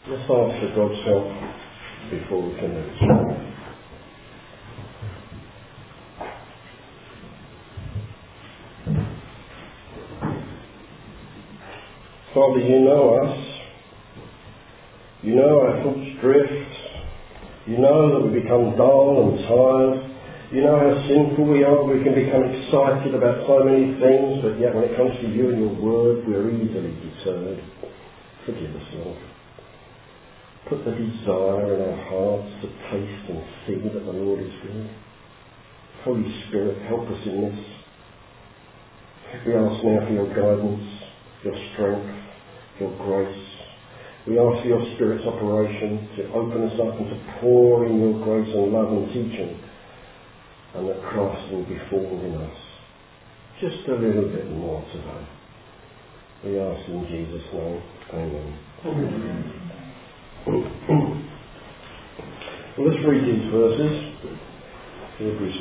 Let's ask for God's help before we finish. Father, you know us. You know our thoughts drift. You know that we become dull and tired. You know how sinful we are. We can become excited about so many things, but yet when it comes to you and your word, we're easily deterred. Forgive us, Lord. Put the desire in our hearts to taste and see that the Lord is good. Holy Spirit, help us in this. We ask now for your guidance, your strength, your grace. We ask for your Spirit's operation to open us up and to pour in your grace and love and teaching, and that Christ will be formed in us. Just a little bit more today. We ask in Jesus' name. Amen. Well, let's read these verses. Hebrews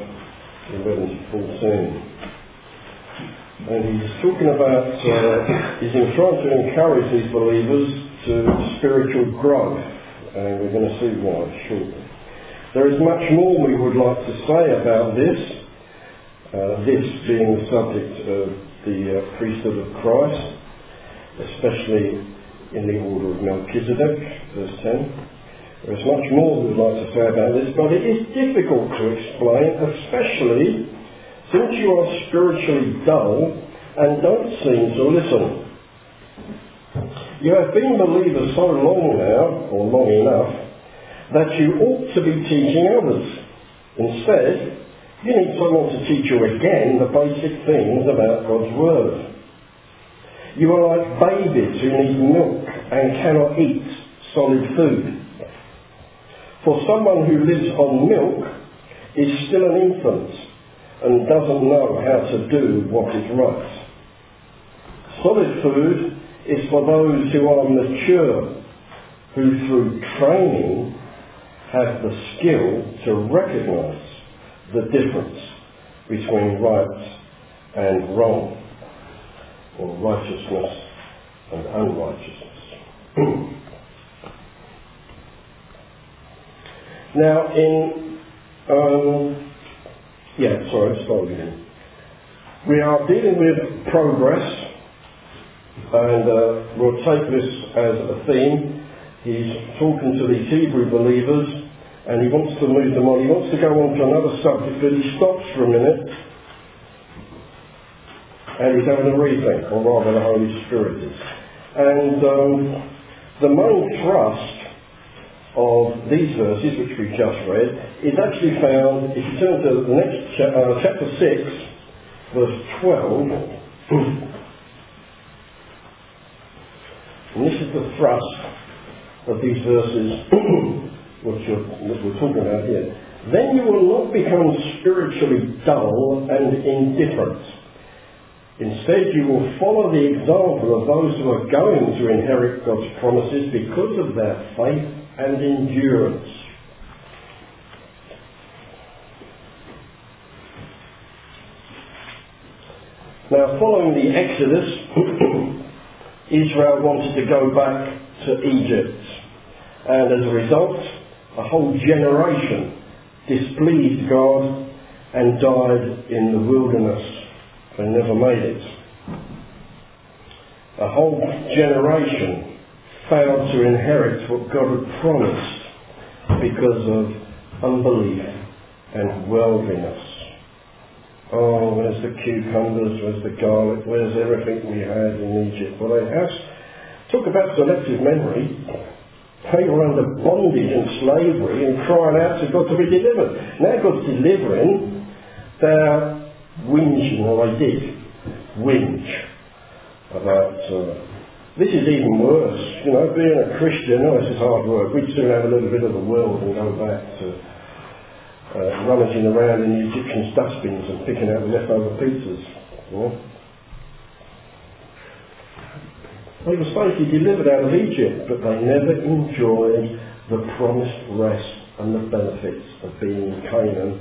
5:11-14. And he's talking about, he's trying to encourage these believers to spiritual growth. And we're going to see why shortly. There is much more we would like to say about this. This being the subject of the priesthood of Christ, especially in the order of Melchizedek, verse 10. There is much more we would like to say about this, but it is difficult to explain, especially since you are spiritually dull and don't seem to listen. You have been believers so long now, or long enough, that you ought to be teaching others. Instead, you need someone to teach you again the basic things about God's Word. You are like babies who need milk and cannot eat solid food. For someone who lives on milk is still an infant and doesn't know how to do what is right. Solid food is for those who are mature, who through training have the skill to recognise the difference between right and wrong, or righteousness and unrighteousness. Now we are dealing with progress, and we'll take this as a theme. He's talking to these Hebrew believers, and he wants to move them on. He wants to go on to another subject, but he stops for a minute, and he's having a rethink, or rather the Holy Spirit is. And the main thrust of these verses, which we've just read, is actually found, if you turn to the next chapter 6, verse 12, and this is the thrust of these verses which we're talking about here. Then you will not become spiritually dull and indifferent. Instead, you will follow the example of those who are going to inherit God's promises because of their faith and endurance. Now, following the Exodus, Israel wanted to go back to Egypt, and as a result, a whole generation displeased God and died in the wilderness. They never made it. A whole generation failed to inherit what God had promised because of unbelief and worldliness. Oh, where's the cucumbers, where's the garlic, where's everything we had in Egypt? Well, they have. Talk about selective memory. They were under bondage and slavery and crying out to God to be delivered. Now God's delivering, they're whinging, or they did whinge about this is even worse. You know, being a Christian, this is hard work. We'd soon have a little bit of the world and go back to rummaging around in the Egyptians' dustbins and picking out the leftover pizzas. You know? They were safely delivered out of Egypt, but they never enjoyed the promised rest and the benefits of being in Canaan.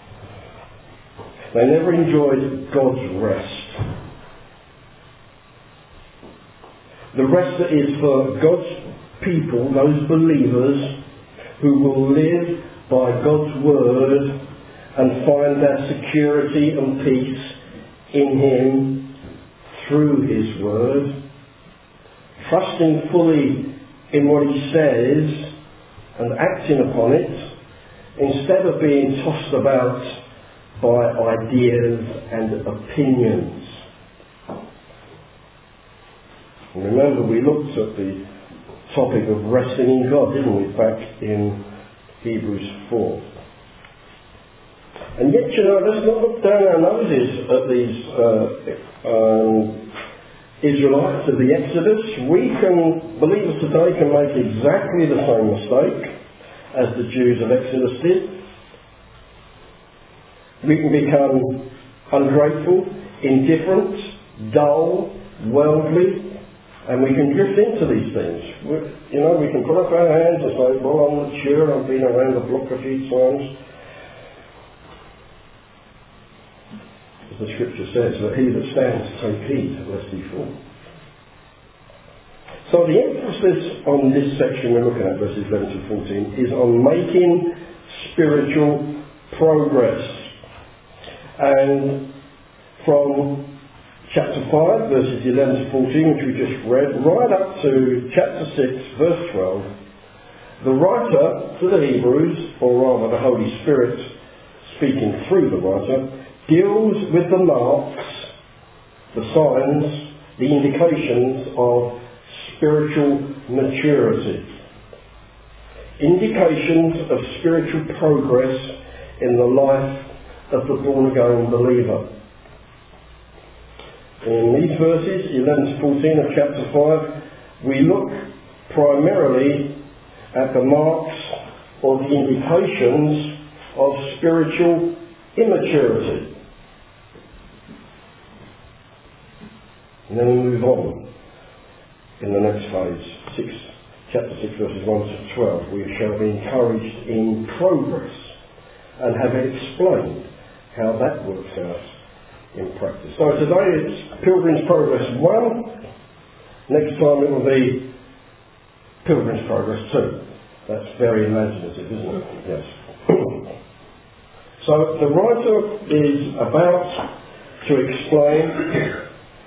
They never enjoyed God's rest. The rest that is for God's people, those believers, who will live by God's word and find their security and peace in Him through His word, trusting fully in what He says and acting upon it, instead of being tossed about by ideas and opinions. And remember, we looked at the topic of resting in God, didn't we, back in Hebrews 4. And yet, let's not look down our noses at these Israelites of the Exodus. Believers today can make exactly the same mistake as the Jews of Exodus did. We can become ungrateful, indifferent, dull, worldly, and we can drift into these things. We can put up our hands and say, well, I'm mature, I've been around the block a few times. As the scripture says, that he that stands take heed lest he fall. So the emphasis on this section we're looking at, verses 11 to 14, is on making spiritual progress. And from chapter 5, verses 11 to 14, which we just read, right up to chapter 6, verse 12, the writer to the Hebrews, or rather the Holy Spirit speaking through the writer, deals with the marks, the signs, the indications of spiritual maturity. Indications of spiritual progress in the life of the born-again believer. In these verses, 11 to 14 of chapter 5, we look primarily at the marks or the indications of spiritual immaturity. And then we move on in the next phase, chapter 6, verses 1 to 12. We shall be encouraged in progress and have explained how that works out in practice. So today it's Pilgrim's Progress 1. Next time it will be Pilgrim's Progress 2. That's very imaginative, isn't it? Yes. So the writer is about to explain,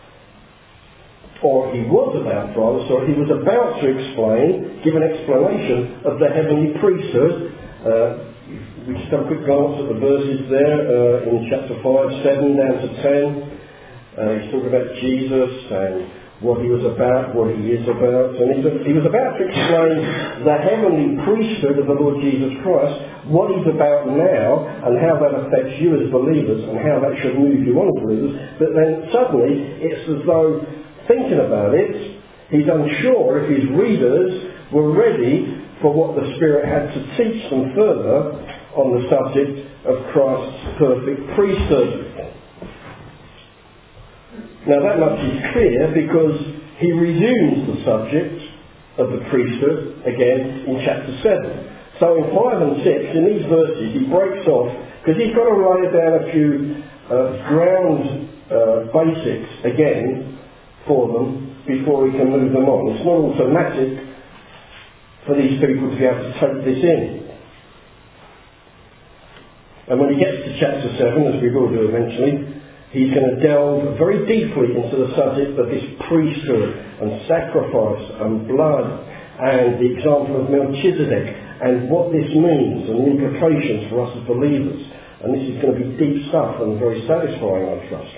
or he was about to explain, give an explanation of the heavenly priesthood. We just have a quick glance at the verses there in chapter 5, 7 down to 10. He's talking about Jesus and what he was about, what he is about. And he was about to explain the heavenly priesthood of the Lord Jesus Christ, what he's about now, and how that affects you as believers, and how that should move you on as believers. But then suddenly, it's as though, thinking about it, he's unsure if his readers were ready for what the Spirit had to teach them further on the subject of Christ's perfect priesthood. Now that much is clear because he resumes the subject of the priesthood again in chapter 7. So in 5 and 6, in these verses, he breaks off, because he's got to lay down a few ground basics again for them before he can move them on. It's not automatic for these people to be able to take this in. And when he gets to chapter 7, as we will do eventually, he's going to delve very deeply into the subject of this priesthood and sacrifice and blood and the example of Melchizedek and what this means and the implications for us as believers. And this is going to be deep stuff and very satisfying, I trust.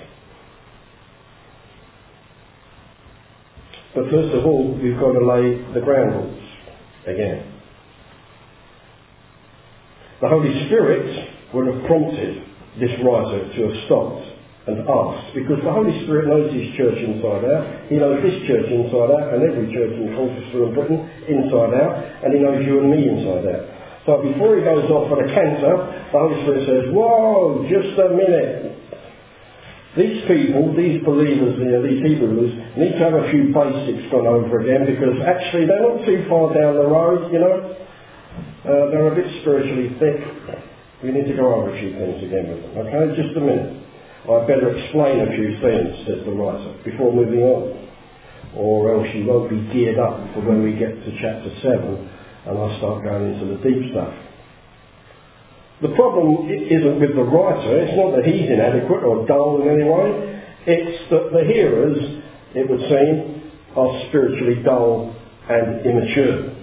But first of all, we've got to lay the ground rules again. The Holy Spirit would have prompted this writer to have stopped and asked, because the Holy Spirit knows his church inside out. He knows this church inside out and every church in Colchester and Britain inside out, and he knows you and me inside out. So before he goes off on a canter, the Holy Spirit says, whoa, just a minute. These people, these believers, these Hebrews, need to have a few basics gone over again, because actually they're not too far down the road, they're a bit spiritually thick. We need to go over a few things again with them. Okay, just a minute. I'd better explain a few things, says the writer, before moving on. or else you won't be geared up for when we get to chapter 7 and I start going into the deep stuff. The problem isn't with the writer. It's not that he's inadequate or dull in any way. It's that the hearers, it would seem, are spiritually dull and immature.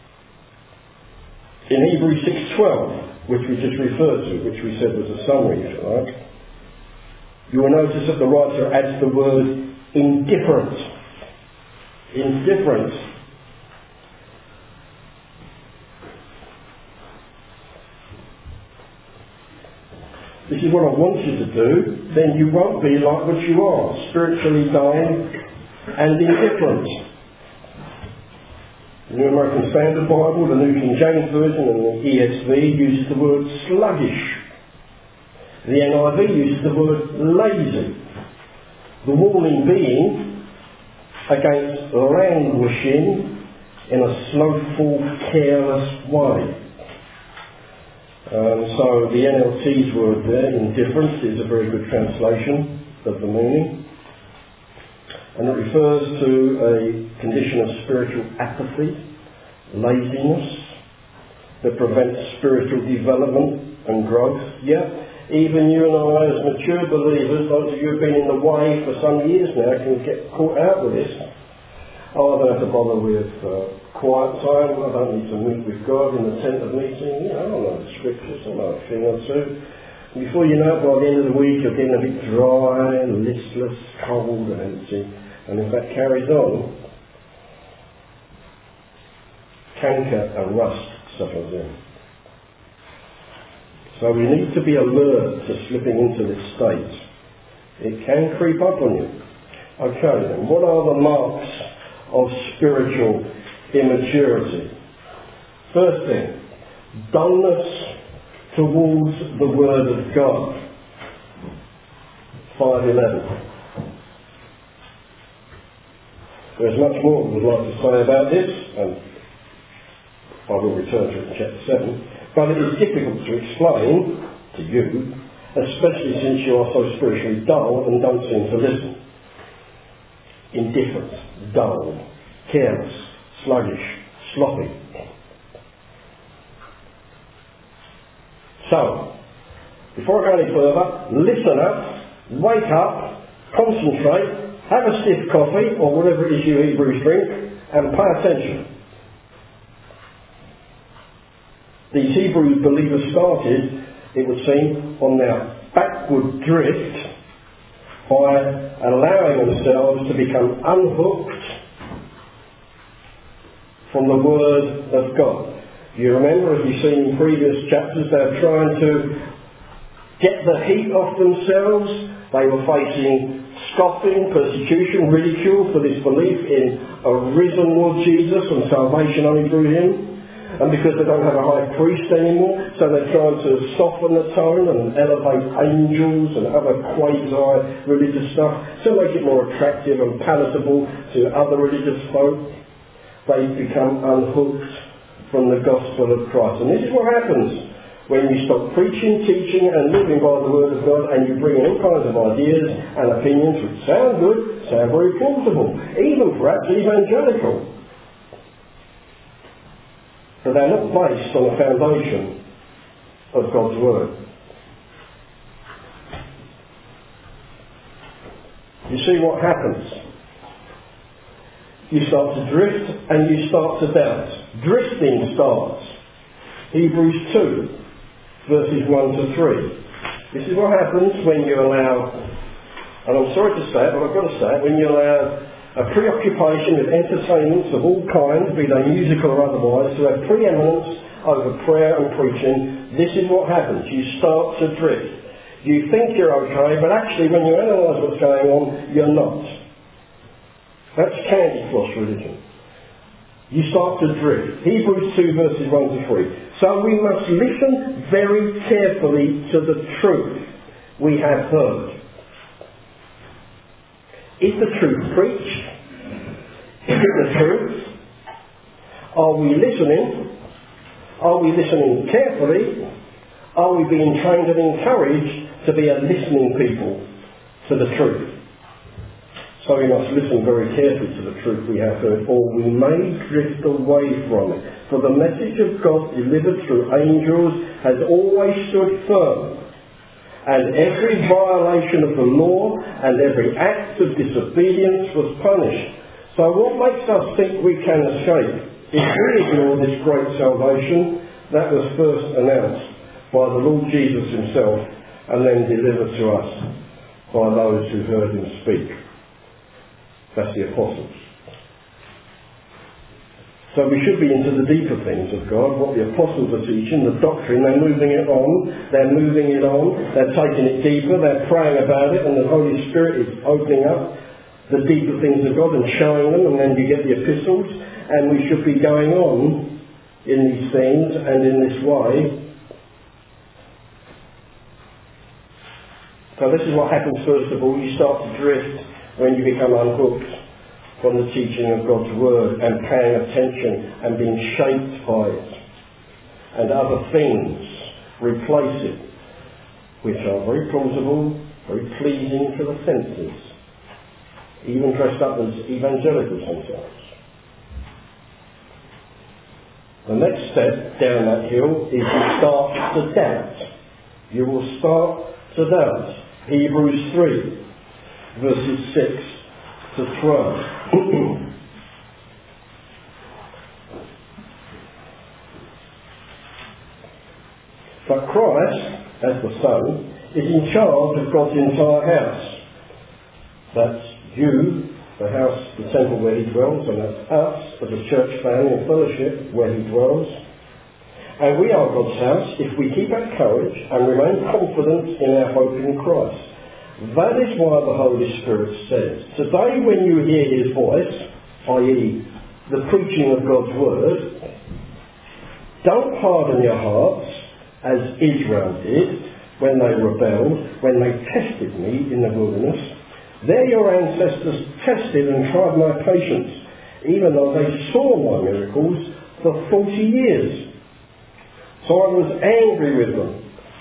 In Hebrews 6:12, which we just referred to, which we said was a summary, if you like, you will notice that the writer adds the word indifferent. Indifferent. This is what I want you to do, then you won't be like what you are, spiritually dying and indifferent. The New American Standard Bible, the New King James Version and the ESV uses the word sluggish. The NIV uses the word lazy. The warning being against languishing in a slothful, careless way. So the NLT's word there, indifference, is a very good translation of the meaning. And it refers to a condition of spiritual apathy, laziness, that prevents spiritual development and growth. Yeah, even you and I as mature believers, those of you who have been in the way for some years now, can get caught out with this. Oh, I don't have to bother with quiet time, I don't need to meet with God in the tent of meeting. I don't know the scriptures, I know a thing or two. And before you know it, by the end of the week, you're getting a bit dry, listless, cold and empty. And if that carries on, canker and rust settles in. So we need to be alert to slipping into this state. It can creep up on you. Okay then, what are the marks of spiritual immaturity? First thing, dullness towards the Word of God. 5:11. There's much more we would like to say about this, and I will return to it in chapter 7, but it is difficult to explain to you, especially since you are so spiritually dull and don't seem to listen. Indifferent, dull, careless, sluggish, sloppy. So, before I go any further, listen up, wake up, concentrate, have a stiff coffee, or whatever it is you Hebrews drink, and pay attention. These Hebrew believers started, it would seem, on their backward drift by allowing themselves to become unhooked from the Word of God. You remember, as we've seen in previous chapters, they're trying to get the heat off themselves. They were facing scoffing, persecution, ridicule for this belief in a risen Lord Jesus and salvation only through Him. And because they don't have a high priest anymore, so they're trying to soften the tone and elevate angels and other quasi-religious stuff to make it more attractive and palatable to other religious folk. They become unhooked from the gospel of Christ. And this is what happens when you stop preaching, teaching and living by the Word of God, and you bring in all kinds of ideas and opinions which sound good, sound very plausible, even perhaps evangelical. But they're not based on the foundation of God's Word. You see what happens? You start to drift and you start to doubt. Drifting starts. Hebrews 2, verses 1 to 3. This is what happens when you allow, and I'm sorry to say it, but I've got to say it, when you allow a preoccupation with entertainments of all kinds, be they musical or otherwise, to have preeminence over prayer and preaching. This is what happens. You start to drift. You think you're okay, but actually when you analyse what's going on, you're not. That's candy floss religion. You start to drift. Hebrews 2 verses 1 to 3. So we must listen very carefully to the truth we have heard. Is the truth preached? Is it the truth? Are we listening? Are we listening carefully? Are we being trained and encouraged to be a listening people to the truth? So we must listen very carefully to the truth we have heard, or we may drift away from it. For the message of God delivered through angels has always stood firm, and every violation of the law and every act of disobedience was punished. So what makes us think we can escape if we ignore this great salvation that was first announced by the Lord Jesus himself and then delivered to us by those who heard him speak? That's the apostles. So we should be into the deeper things of God, what the apostles are teaching, the doctrine. They're moving it on, they're taking it deeper, they're praying about it, and the Holy Spirit is opening up the deeper things of God and showing them, and then you get the epistles, and we should be going on in these things and in this way. So this is what happens first of all. You start to drift when you become unhooked from the teaching of God's Word and paying attention and being shaped by it. And other things replace it, which are very plausible, very pleasing to the senses, even dressed up as evangelical sometimes. The next step down that hill is you start to doubt. You will start to doubt. Hebrews 3. Verses 6 to 12. But Christ, as the Son, is in charge of God's entire house. That's you, the house, the temple where he dwells, and that's us as a church family and fellowship where he dwells. And we are God's house if we keep our courage and remain confident in our hope in Christ. That is why the Holy Spirit says, today when you hear his voice, i.e. the preaching of God's Word, don't harden your hearts as Israel did when they rebelled, when they tested me in the wilderness. There your ancestors tested and tried my patience, even though they saw my miracles for 40 years. So I was angry with them.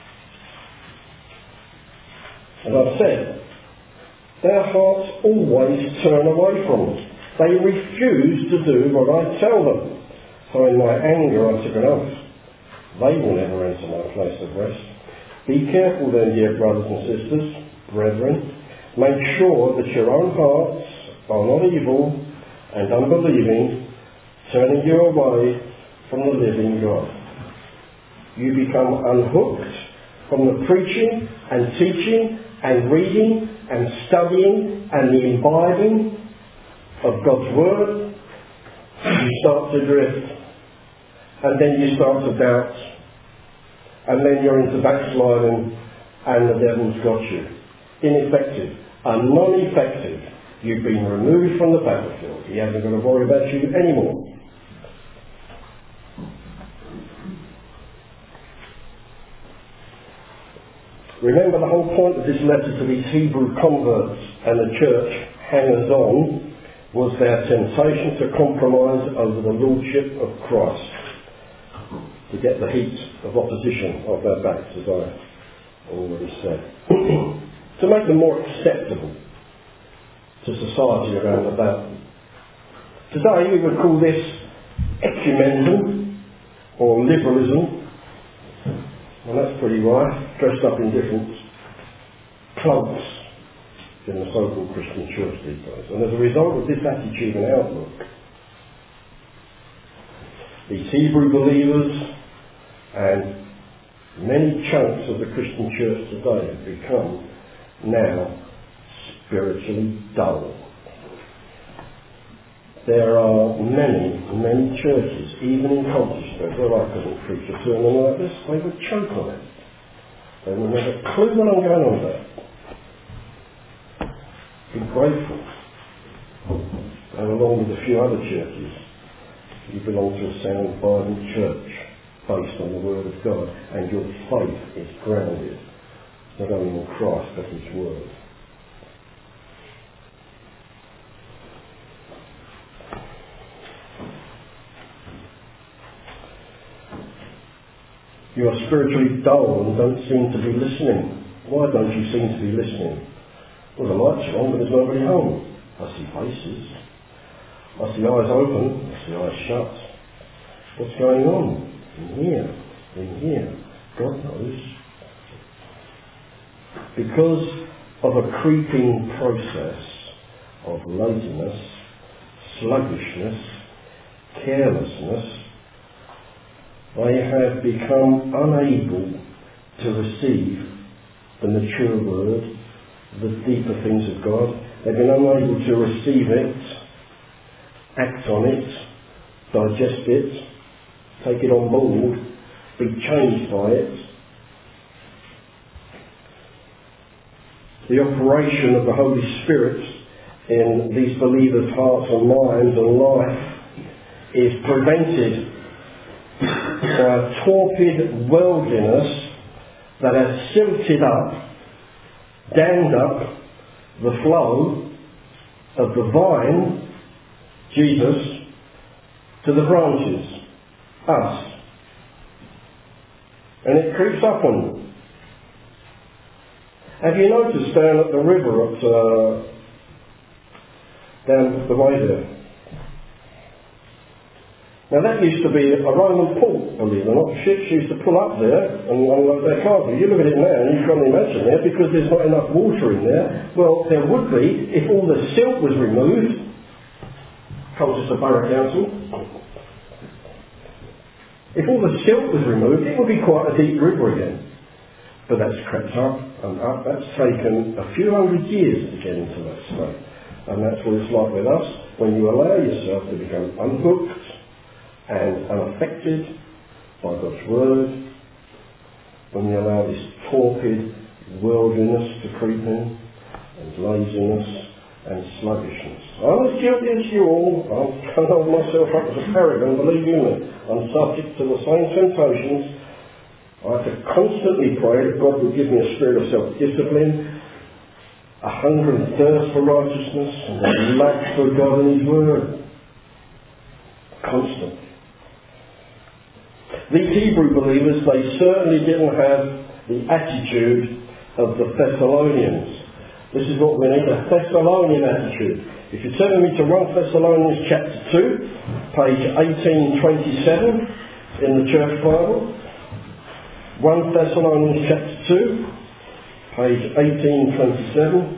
As I've said, their hearts always turn away from us. They refuse to do what I tell them. So in my anger I took an oath. They will never enter my place of rest. Be careful then, dear brothers and sisters, brethren. Make sure that your own hearts are not evil and unbelieving, turning you away from the living God. You become unhooked from the preaching and teaching and reading and studying and the imbibing of God's Word. You start to drift, and then you start to doubt, and then you're into backsliding, and the devil's got you. Ineffective and non-effective. You've been removed from the battlefield. He hasn't got to worry about you anymore. Remember, the whole point of this letter to these Hebrew converts and the church hangers-on was their temptation to compromise over the lordship of Christ, to get the heat of opposition off their backs, as I already said, to make them more acceptable to society around about them. Today we would call this ecumenism or liberalism. And that's pretty right, dressed up in different clothes in the so-called Christian church these days. And as a result of this attitude and outlook, these Hebrew believers and many chunks of the Christian church today have become now spiritually dull. There are many churches, even in Colchester, where I couldn't preach a sermon like this. They would choke on it. They would have a clue what I'm going on about. Be grateful. And along with a few other churches, you belong to a sound Bible church based on the Word of God, and your faith is grounded not only in Christ but His Word. You are spiritually dull and don't seem to be listening. Why don't you seem to be listening? Well, the lights are on, but there's nobody home. I see faces. I see eyes open. I see eyes shut. What's going on? In here. God knows. Because of a creeping process of laziness, sluggishness, carelessness, they have become unable to receive the mature word, the deeper things of God. They've been unable to receive it, act on it, digest it, take it on board, be changed by it. The operation of the Holy Spirit in these believers' hearts and minds and life is prevented by a torpid worldliness that has silted up, dammed up the flow of the vine, Jesus, to the branches, us. And it creeps up on you. Have you noticed down at the river down the way there? Now that used to be a Roman port, believe it or not. Ships used to pull up there and unload their cargo. You look at it now and you can't imagine there because there's not enough water in there. Well, there would be if all the silt was removed. Colchester Borough Council. If all the silt was removed, it would be quite a deep river again. But that's crept up and up. That's taken a few hundred years to get into that state. And that's what it's like with us. When you allow yourself to become unhooked and unaffected by God's word, when you allow this torpid worldliness to creep in, and laziness and sluggishness. I'm as guilty as you all. I can't hold myself up as a paragon, believe you me. I'm subject to the same temptations. I have to constantly pray that God will give me a spirit of self-discipline, a hunger and thirst for righteousness, and a lack for God and His word. Constantly. These Hebrew believers, they certainly didn't have the attitude of the Thessalonians. This is what we need, a Thessalonian attitude. If you turn with me to 1 Thessalonians chapter 2, page 1827 in the Church Bible. 1 Thessalonians chapter 2, page 1827.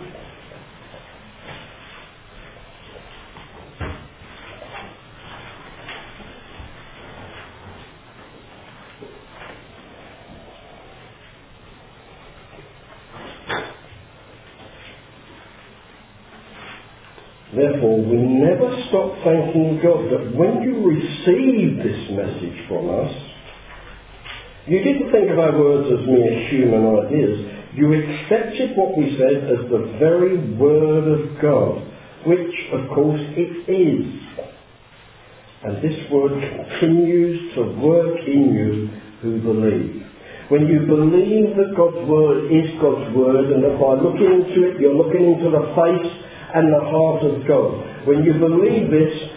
Therefore, we never stop thanking God that when you received this message from us, you didn't think of our words as mere human ideas. You accepted what we said as the very word of God, which, of course, it is. And this word continues to work in you who believe. When you believe that God's word is God's word, and that by looking into it, you're looking into the face and the heart of God. When you believe this,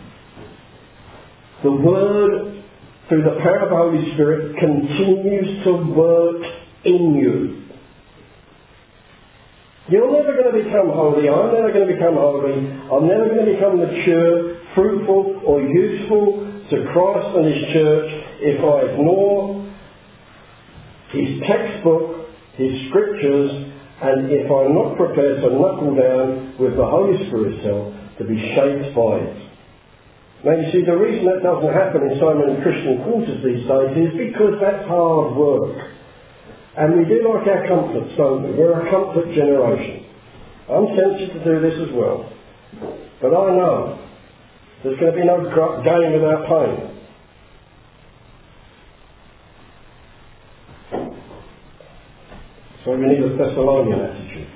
the word, through the power of the Holy Spirit, continues to work in you. You're never going to become holy. I'm never going to become holy. I'm never going to become mature, fruitful or useful to Christ and His church if I ignore His textbook, His scriptures, and if I'm not prepared to knuckle down with the Holy Spirit's help to be shaped by it. Now you see, the reason that doesn't happen in so many Christian quarters these days is because that's hard work. And we do like our comforts, don't we? We're a comfort generation. I'm tempted to do this as well. But I know there's going to be no gain without pain. So we need a Thessalonian attitude.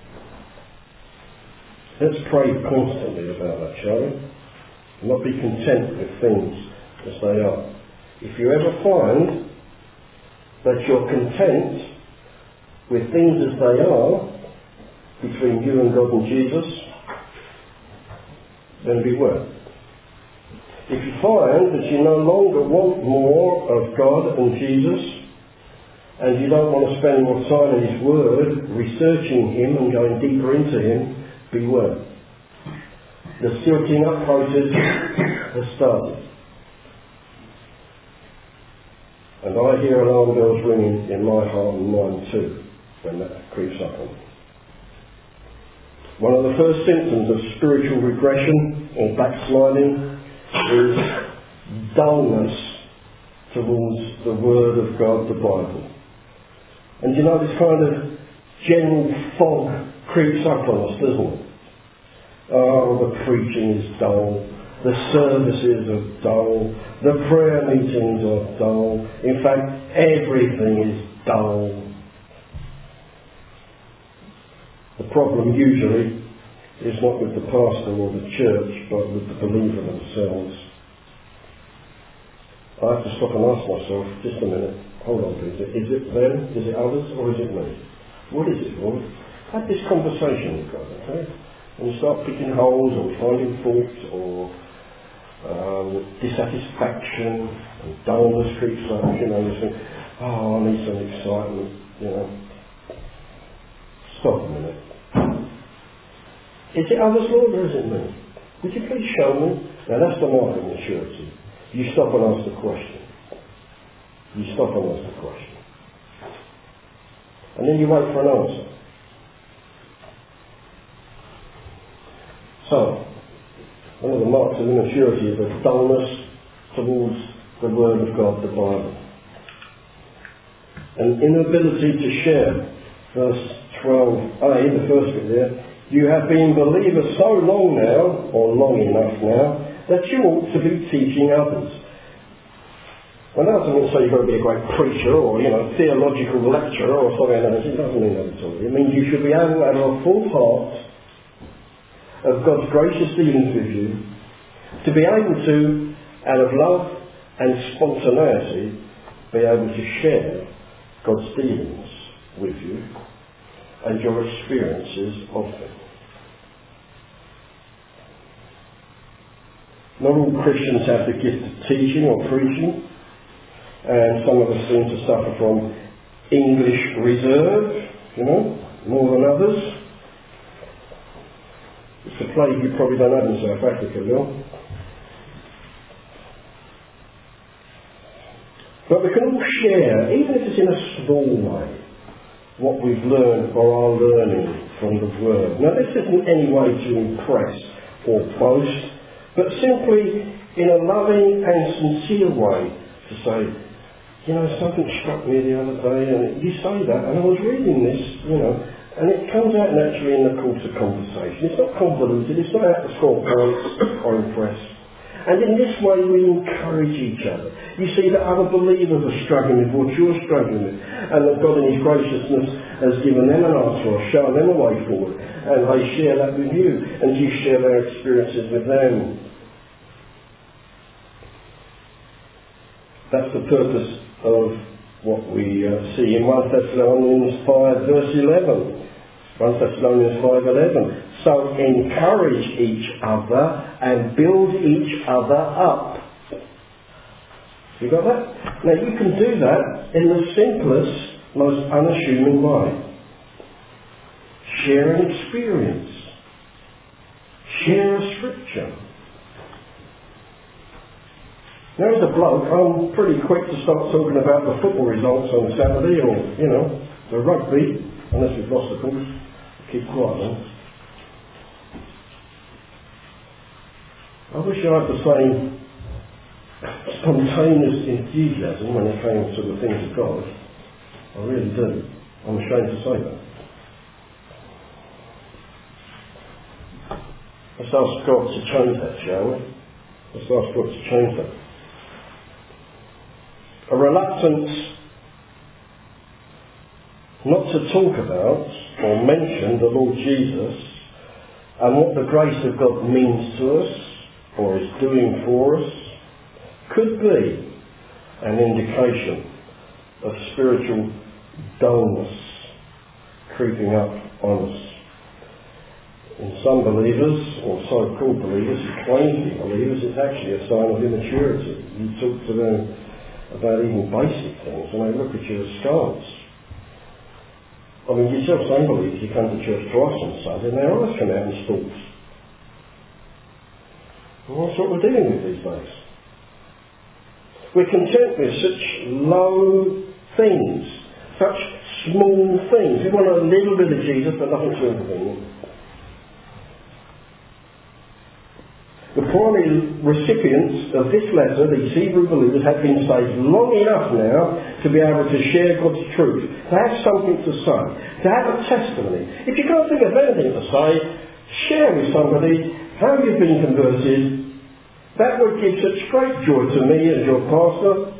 Let's pray constantly about that, shall we? And not be content with things as they are. If you ever find that you're content with things as they are between you and God and Jesus, then beware. If you find that you no longer want more of God and Jesus, and you don't want to spend more time in His Word, researching Him and going deeper into Him, beware. The silting up process has started. And I hear alarm bells ringing in my heart and mind too, when that creeps up on me. One of the first symptoms of spiritual regression or backsliding is dullness towards the Word of God, the Bible. And you know, this kind of general fog creeps up on us, doesn't it? Oh, the preaching is dull, the services are dull, the prayer meetings are dull. In fact, everything is dull. The problem usually is not with the pastor or the church, but with the believer themselves. I have to stop and ask myself, just a minute, hold on please, is it them, is it others, or is it me? What is it, Lord? Have this conversation with God, okay? And you start picking holes or finding faults or dissatisfaction and dullness creeps up, you know, you think, oh, I need some excitement, you know. Stop a minute. Is it others, Lord, or is it me? Would you please show me? Now that's the mark of maturity. You stop and ask the question. You stop and ask the question. And then you wait for an answer. So, one of the marks of immaturity is a dullness towards the Word of God, the Bible. An inability to share. Verse 12a, the first bit there. You have been believers so long now, or long enough now, that you ought to be teaching others. Well, that doesn't say you've got to be a great preacher or, theological lecturer or something like that. It doesn't mean that at all. It means you should be able, out of a full heart of God's gracious dealings with you, to be able to, out of love and spontaneity, be able to share God's dealings with you and your experiences of them. Not all Christians have the gift of teaching or preaching, and some of us seem to suffer from English reserve, more than others. It's a plague you probably don't have in South Africa, Bill. But we can all share, even if it's in a small way, what we've learned or are learning from the Word. Now, this isn't any way to impress or boast, but simply in a loving and sincere way to say, something struck me the other day, and you say that, and I was reading this, and it comes out naturally in the course of conversation. It's not convoluted, it's not out to score points or impress. And in this way we encourage each other. You see that other believers are struggling with what you're struggling with, and that God in His graciousness has given them an answer or shown them a way forward, and they share that with you, and you share their experiences with them. That's the purpose of what we see in 1 Thessalonians 5 verse 11. 1 Thessalonians 5:11. So encourage each other and build each other up. You got that? Now you can do that in the simplest, most unassuming way. Share an experience. Share a scripture. Now as a bloke, I'm pretty quick to start talking about the football results on Saturday or, the rugby, unless we've lost the course. Keep quiet then. I wish I had the same spontaneous enthusiasm when it came to the things of God. I really do. I'm ashamed to say that. Let's ask God to change that, shall we? Let's ask God to change that. A reluctance not to talk about or mention the Lord Jesus and what the grace of God means to us or is doing for us could be an indication of spiritual dullness creeping up on us. In some believers, or so-called believers who claim to be believers, it's actually a sign of immaturity. You talk to them about even basic things and they look at you askance. I mean, yourself, some believers, you come to church twice on Sunday and their eyes come out in stalks. And that's what we're dealing with these days. We're content with such low things, such small things. We want a little bit of Jesus, but nothing too inconvenient. The primary recipients of this letter, these Hebrew believers, have been saved long enough now to be able to share God's truth, to have something to say, to have a testimony. If you can't think of anything to say, share with somebody how you've been converted. That would give such great joy to me as your pastor.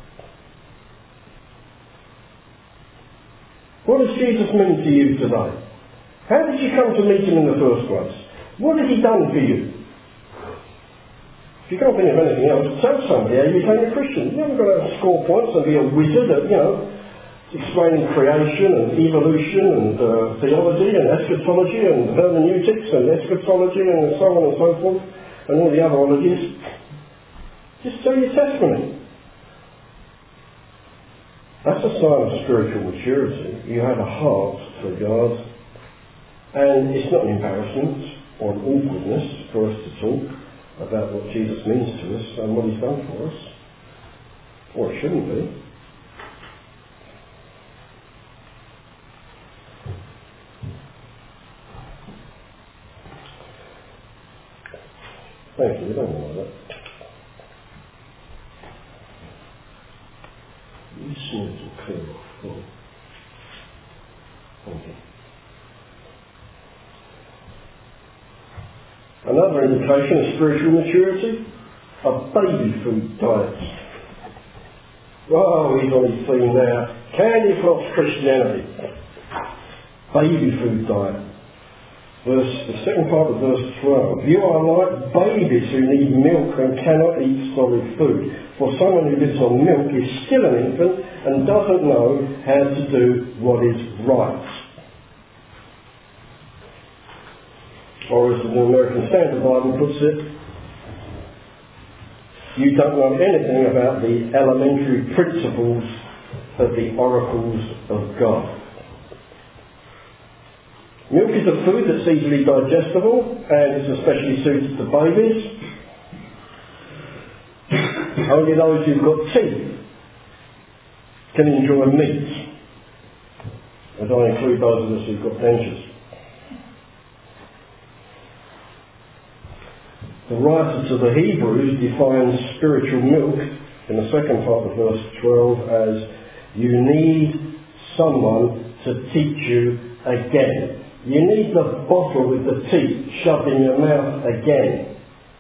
What does Jesus mean to you today? How did you come to meet him in the first place? What has he done for you? If you can't think of anything else, tell somebody how you became a Christian. You haven't got to score points and be a wizard at, explaining creation and evolution and theology and eschatology and hermeneutics and eschatology and so on and so forth and all the other ologies. Just tell your testimony. That's a sign of spiritual maturity. You have a heart for God, and it's not an embarrassment or an awkwardness for us to talk about what Jesus means to us and what he's done for us. Or it shouldn't be. Thank you, we don't know that. You smooth and clear off. Thank you. Another indication of spiritual maturity, a baby food diet. Oh, he's on his theme now. Candy floss Christianity. Baby food diet. The second part of verse 12. You are like babies who need milk and cannot eat solid food. For someone who lives on milk is still an infant and doesn't know how to do what is right. Or as the New American Standard Bible puts it, you don't know anything about the elementary principles of the oracles of God. Milk is a food that's easily digestible and it's especially suited to babies. Only those who've got teeth can enjoy meat. And I include those of us who've got dentures. The writer to the Hebrews defines spiritual milk in the second part of verse 12 as you need someone to teach you again. You need the bottle with the teeth shoved in your mouth again.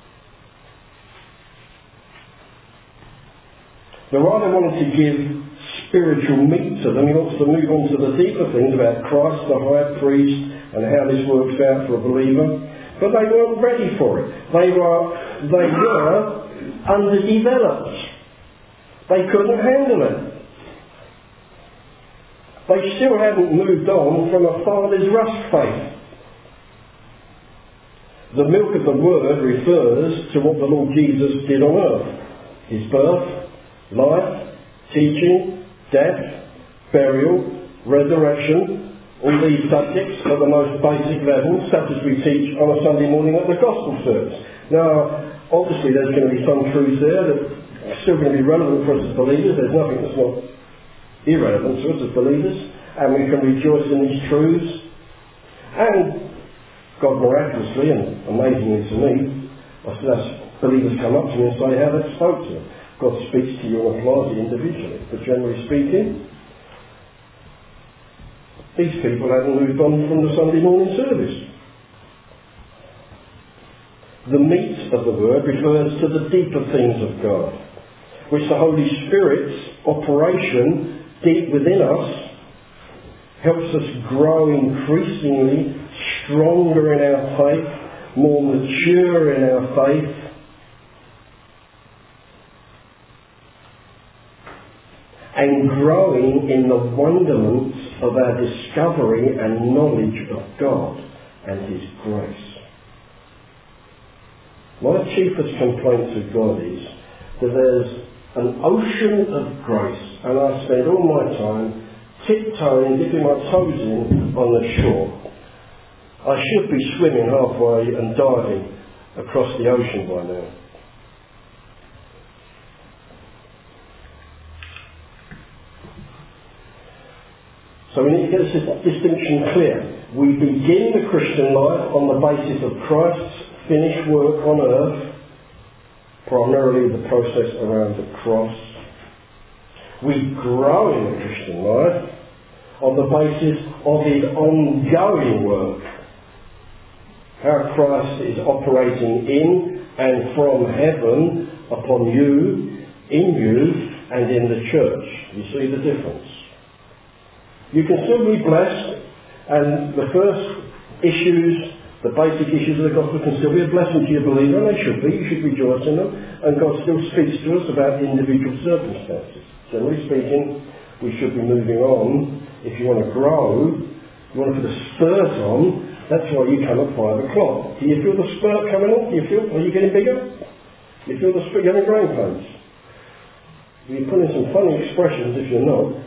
The writer wanted to give spiritual meat to them. He wants to move on to the deeper things about Christ, the high priest, and how this works out for a believer. But they weren't ready for it. They were underdeveloped. They couldn't handle it. They still hadn't moved on from a father's rust faith. The milk of the word refers to what the Lord Jesus did on earth. His birth, life, teaching, death, burial, resurrection, all these subjects at the most basic level, such as we teach on a Sunday morning at the Gospel service. Now, obviously there's going to be some truths there that are still going to be relevant for us as believers. There's nothing that's not irrelevant to us as believers, and we can rejoice in these truths. And God miraculously and amazingly to me, I still have believers come up to me and say how that spoke to them. God speaks to you and applies it individually, but generally speaking, these people hadn't moved on from the Sunday morning service. The meat of the word refers to the deeper things of God, which the Holy Spirit's operation deep within us helps us grow increasingly stronger in our faith, more mature in our faith, and growing in the wonderments of our discovery and knowledge of God and His grace. My chiefest complaint to God is that there's an ocean of grace, and I spend all my time tiptoeing, dipping my toes in on the shore. I should be swimming halfway and diving across the ocean by now. So we need to get this distinction clear. We begin the Christian life on the basis of Christ's finished work on earth, primarily the process around the cross. We grow in the Christian life on the basis of his ongoing work. How Christ is operating in and from heaven upon you, in you, and in the church. You see the difference? You can still be blessed, and the first issues, the basic issues of the gospel can still be a blessing to your believer, and they should be. You should rejoice in them. And God still speaks to us about individual circumstances. Generally speaking, we should be moving on. If you want to grow, you want to put a spurt on, that's why you come at 5 o'clock. Do you feel the spurt coming on? Are you getting bigger? Do you feel the spurt getting growing pains? You put in some funny expressions if you're not.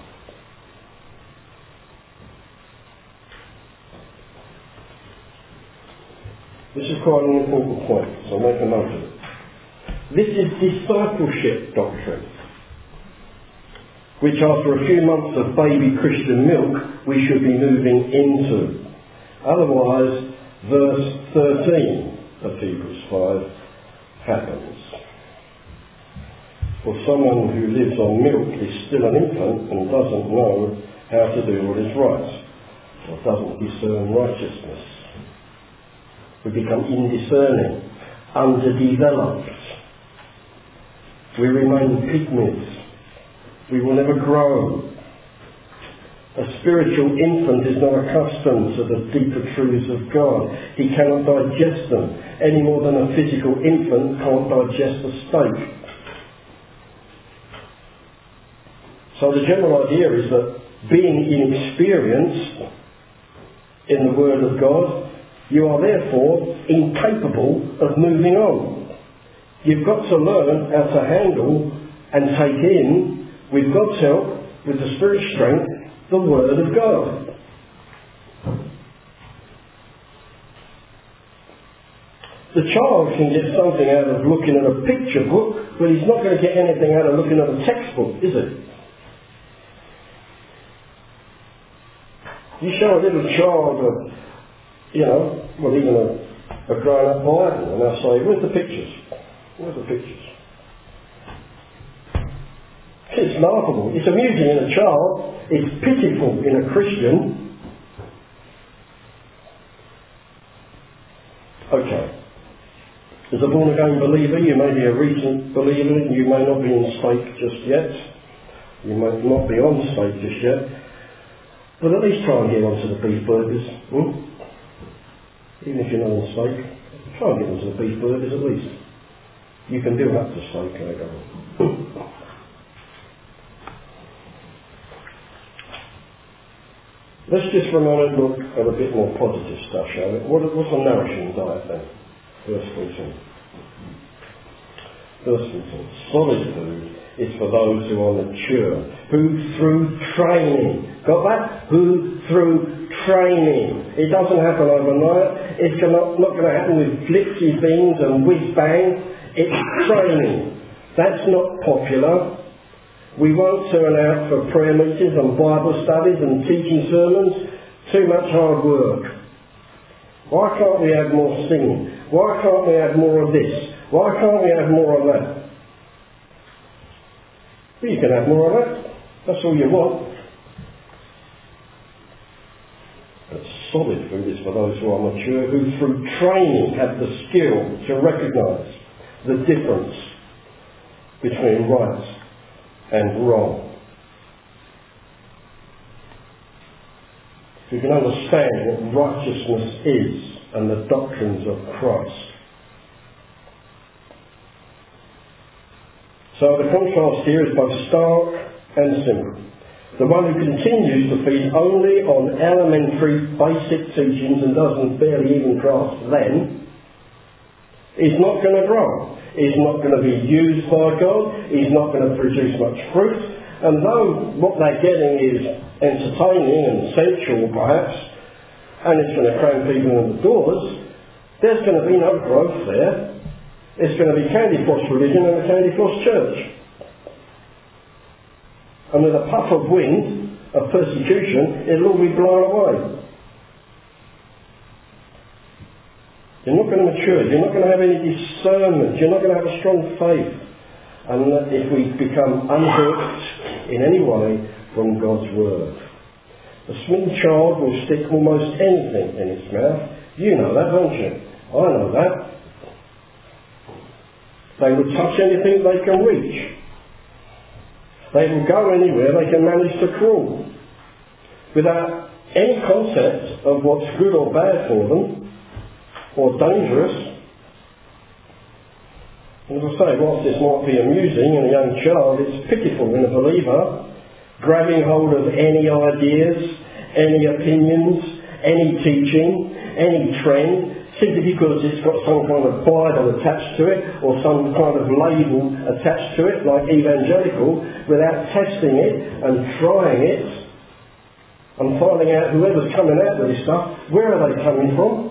This is quite an important point, so make a note of it. This is discipleship doctrine, which after a few months of baby Christian milk, we should be moving into. Otherwise, verse 13 of Hebrews 5 happens. For someone who lives on milk is still an infant and doesn't know how to do what is right, or doesn't discern righteousness. We become indiscerning, underdeveloped. We remain pygmies. We will never grow. A spiritual infant is not accustomed to the deeper truths of God. He cannot digest them any more than a physical infant can't digest a steak. So the general idea is that being inexperienced in the Word of God, you are therefore incapable of moving on. You've got to learn how to handle and take in, with God's help, with the Spirit's strength, the Word of God. The child can get something out of looking at a picture book, but he's not going to get anything out of looking at a textbook, is it? You show a little child even a grown-up Bible, and they'll say, where's the pictures? Where's the pictures? It's laughable. It's amusing in a child. It's pitiful in a Christian. Okay. As a born-again believer, you may be a recent believer, and you may not be in stake just yet. You may not be on stake just yet. But at least try and get onto the beef burgers. Even if you're not on steak, try and get onto the beef burgers at least. You can do up to steak later on. Let's just for a moment look at a bit more positive stuff, shall we? What's a nourishing diet then? Verse 14. Verse 14. Solid food is for those who are mature, who through training, got that? Who through training. It doesn't happen overnight. It's not going to happen with flipsy things and whiz bang. It's training. That's not popular. We won't turn out for prayer meetings and Bible studies and teaching sermons. Too much hard work. Why can't we have more singing? Why can't we have more of this? Why can't we have more of that? Well, you can have more of that. That's all you want. But solid food is for those who are mature, who through training have the skill to recognise the difference between right and wrong. You can understand what righteousness is and the doctrines of Christ. So the contrast here is both stark and simple. The one who continues to feed only on elementary basic teachings and doesn't barely even grasp them is not going to grow. He's not going to be used by God. He's not going to produce much fruit. And though what they're getting is entertaining and sensual perhaps, and it's going to cram people in the doors, There's going to be no growth there. It's going to be candy floss religion and a candy floss church. And with a puff of wind of persecution, it'll all be blown away. You're not going to mature. You're not going to have any discernment. You're not going to have a strong faith. And if we become unhooked in any way from God's Word. A small child will stick almost anything in its mouth. You know that, don't you? I know that. They will touch anything they can reach. They will go anywhere they can manage to crawl. Without any concept of what's good or bad for them, or dangerous. And as I say, whilst this might be amusing in a young child, it's pitiful in a believer, grabbing hold of any ideas, any opinions, any teaching, any trend, simply because it's got some kind of Bible attached to it, or some kind of label attached to it, like evangelical, without testing it and trying it, and finding out whoever's coming out with this stuff, where are they coming from?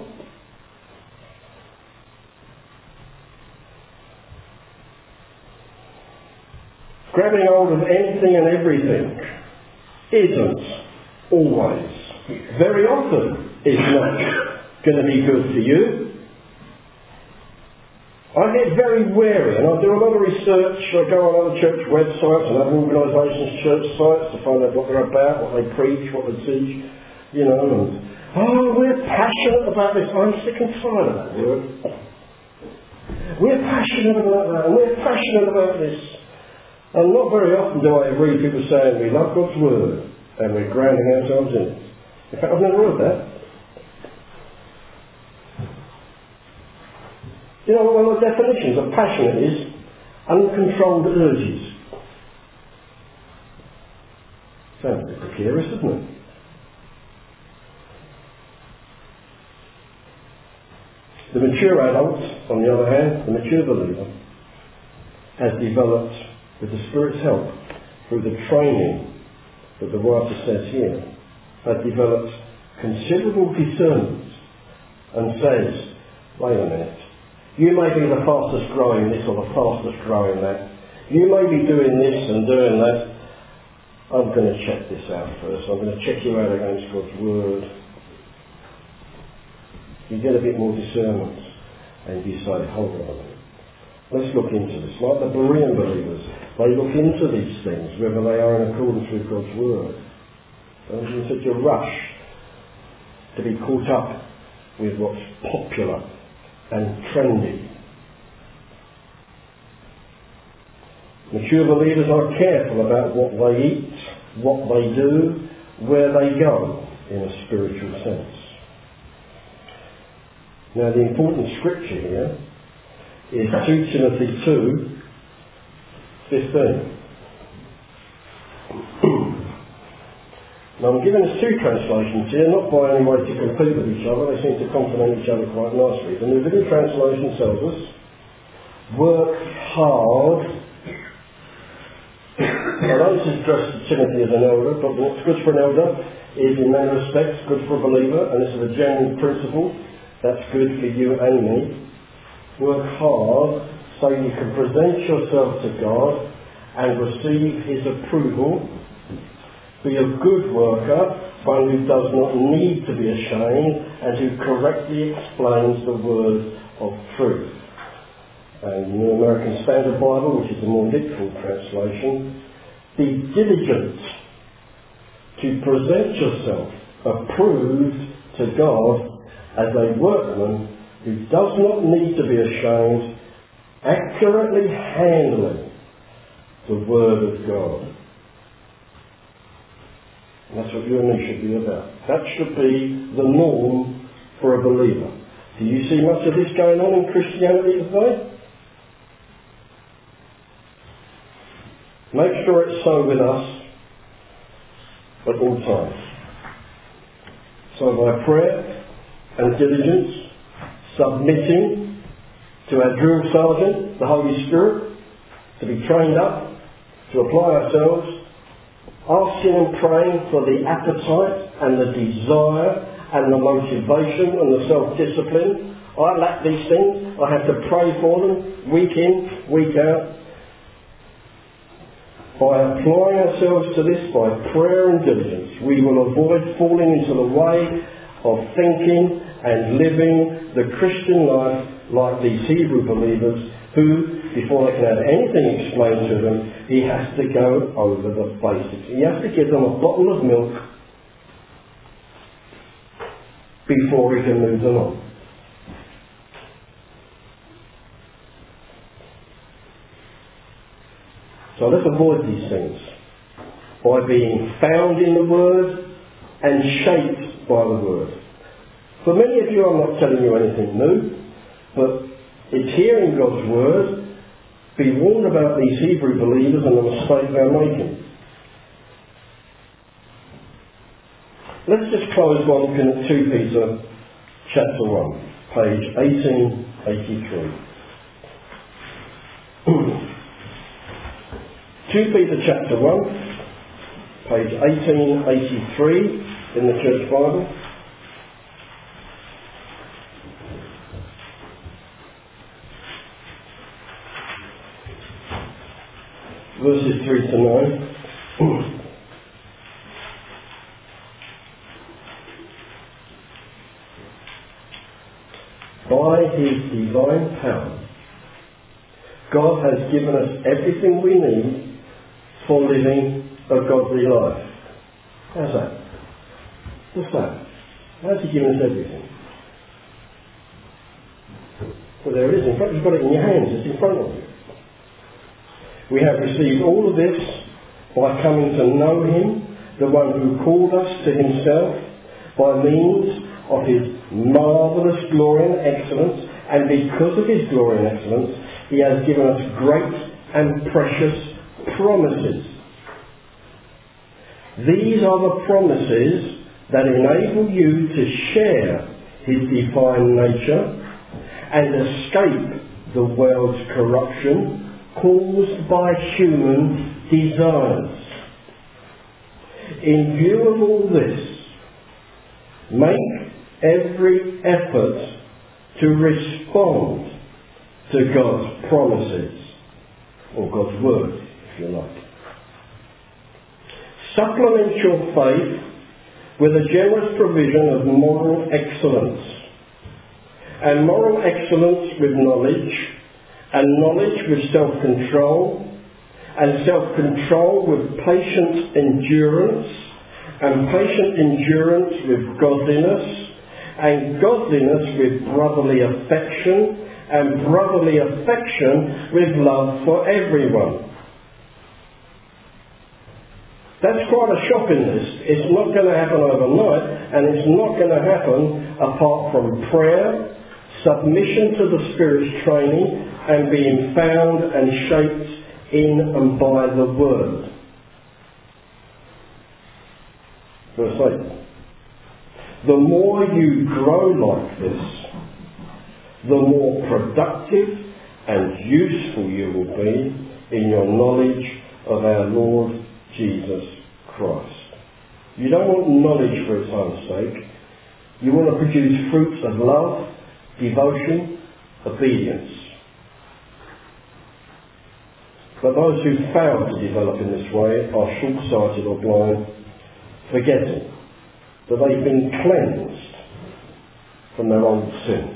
Grabbing hold of anything and everything isn't always, very often, is not going to be good for you. I get very wary, and I do a lot of research. I go on other church websites and other organisations' church sites to find out what they're about, what they preach, what they teach, you know, and we're passionate about this. I'm sick and tired of that word. We're passionate about that, and we're passionate about this. And not very often do I read people saying we love God's Word and we're grounding ourselves in it. In fact, I've never heard that. You know, one of the definitions of passionate is uncontrolled urges. Sounds a bit precarious, doesn't it? The mature adult, on the other hand, the mature believer, has developed, with the Spirit's help, through the training that the writer says here, has developed considerable discernment and says, wait a minute, you may be the fastest growing this or the fastest growing that. You may be doing this and doing that. I'm going to check this out first. I'm going to check you out against God's Word. You get a bit more discernment and you say, hold on a minute. Let's look into this. Like the Berean believers, they look into these things, whether they are in accordance with God's Word. Don't be in such a rush to be caught up with what's popular and trendy. Mature believers are careful about what they eat, what they do, where they go, in a spiritual sense. Now the important scripture here is 2 Timothy 2:15. Now I'm giving us two translations here, not by any way to compete with each other, they seem to complement each other quite nicely. The New Living Translation tells us, work hard. Now this is addressed to Timothy as an elder, but what's good for an elder is in many respects good for a believer, and this is a general principle that's good for you and me. Work hard so you can present yourself to God and receive His approval. Be a good worker, one who does not need to be ashamed and who correctly explains the word of truth. And the New American Standard Bible, which is a more literal translation, be diligent to present yourself approved to God as a workman who does not need to be ashamed, accurately handling the Word of God. And that's what you and me should be about. That should be the norm for a believer. Do you see much of this going on in Christianity today? Make sure it's so with us at all times. So by prayer and diligence, submitting to our drill sergeant, the Holy Spirit, to be trained up, to apply ourselves, asking and praying for the appetite and the desire and the motivation and the self-discipline I lack these things. I have to pray for them week in, week out. By applying ourselves to this by prayer and diligence, we will avoid falling into the way of thinking and living the Christian life like these Hebrew believers who, before they can have anything explained to them, he has to go over the basics. He has to give them a bottle of milk before he can move them on. So let's avoid these things by being found in the Word and shaped by the Word. For many of you, I'm not telling you anything new, but it's hearing God's Word. Be warned about these Hebrew believers and the mistake they're making. Let's just close by looking at 2 Peter chapter 1, page 1883. 2 Peter chapter 1, page 1883 in the Church Bible. Verses 3 to 9. By his divine power, God has given us everything we need for living a godly life. How's that? What's that? How's he given us everything? Well, there it is in front. You've got it in your hands. It's in front of you. We have received all of this by coming to know him, the one who called us to himself by means of his marvellous glory and excellence, and because of his glory and excellence, he has given us great and precious promises. These are the promises that enable you to share his divine nature and escape the world's corruption caused by human desires. In view of all this, make every effort to respond to God's promises, or God's word, if you like. Supplement your faith with a generous provision of moral excellence, and moral excellence with knowledge, and knowledge with self-control, and self-control with patient endurance, and patient endurance with godliness, and godliness with brotherly affection, and brotherly affection with love for everyone. That's quite a shopping list. It's not going to happen overnight, and it's not going to happen apart from prayer, submission to the Spirit's training, and being found and shaped in and by the Word. Verse 8. The more you grow like this, the more productive and useful you will be in your knowledge of our Lord Jesus Christ. You don't want knowledge for its own sake. You want to produce fruits of love, devotion, obedience. But those who fail to develop in this way are short-sighted or blind, forgetting that they've been cleansed from their old sins.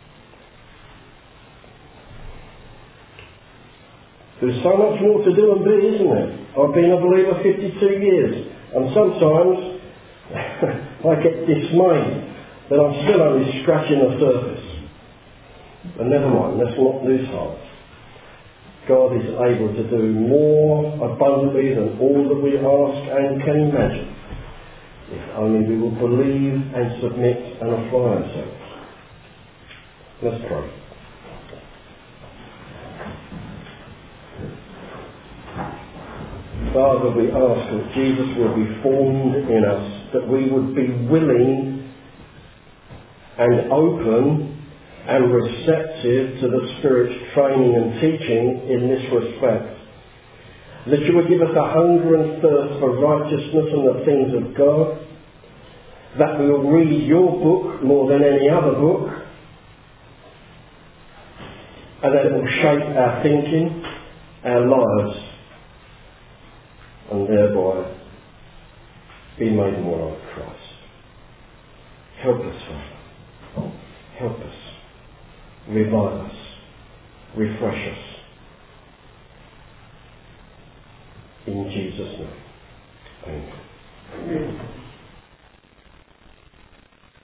There's so much more to do and be, isn't there? I've been a believer 52 years, and sometimes I get dismayed that I'm still only scratching the surface. But never mind, let's not lose heart. God is able to do more abundantly than all that we ask and can imagine, if only we will believe and submit and apply ourselves. Let's pray. Father, we ask that Jesus will be formed in us, that we would be willing and open and receptive to the Spirit's training and teaching in this respect. That you would give us a hunger and thirst for righteousness and the things of God, that we will read your book more than any other book, and that it will shape our thinking, our lives, and thereby be made more like Christ. Help us, Father. Help us. Revive us. Refresh us. In Jesus' name. Amen.